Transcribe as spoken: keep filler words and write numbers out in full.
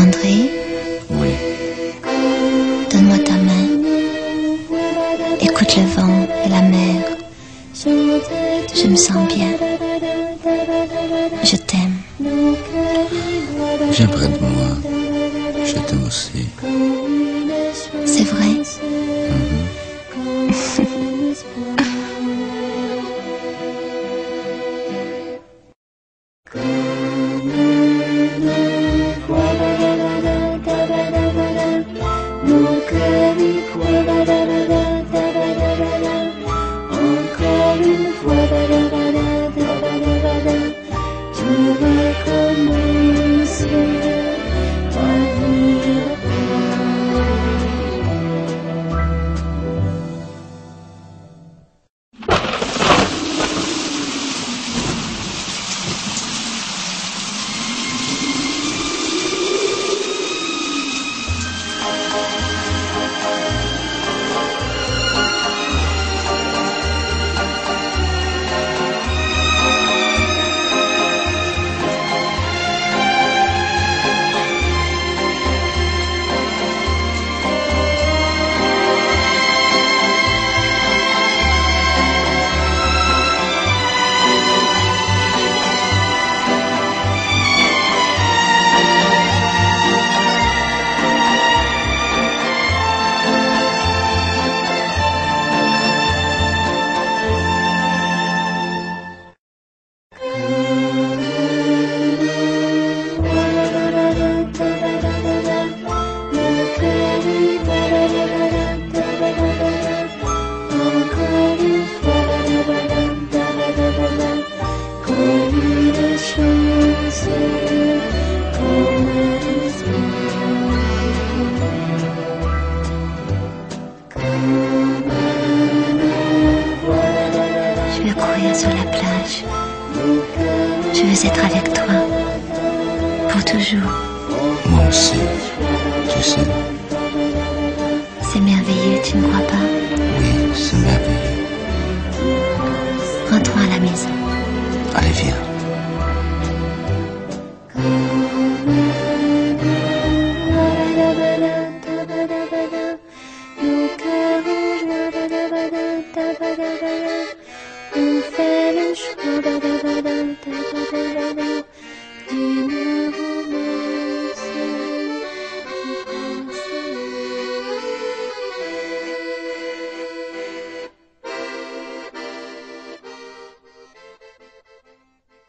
André? Oui. Donne-moi ta main. Écoute le vent et la mer. Je me sens bien. Je t'aime. Viens près de moi. Je t'aime aussi. C'est vrai? Mhm. Encore une fois, tout va commencer. Je veux courir sur la plage. Je veux être avec toi. Pour toujours. Moi aussi. Tu sais. C'est merveilleux, tu ne crois pas? Oui.